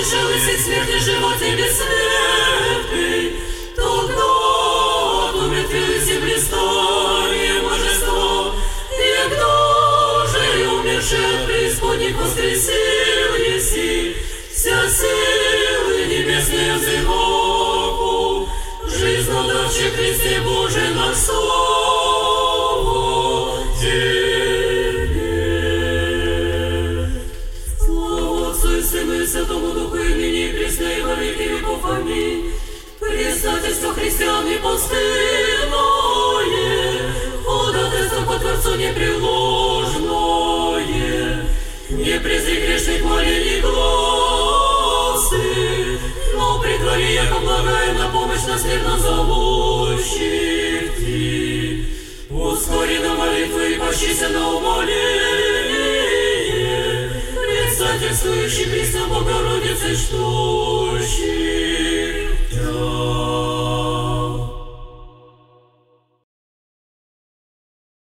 лишились від смерти животі бессмертный, тогда умертвились и блистание божество, и кто же и умерший от преисподних воскресил еси, вся силы небесные взываку, жизнь давший Христе Боже на слово Тебе. Слава Отцу и Сыну и Святому Духу, и ныне и присно и во веки веков. Аминь. Предстательство христиан непостыдное, ходатайство по Творцу непреложное, не презри грешных молений гласы, но притвори, яко благая на помощь наследно зовущих Ти. Ускори на молитву и пощися на умоление, предстательствующий Христом Богородицы, что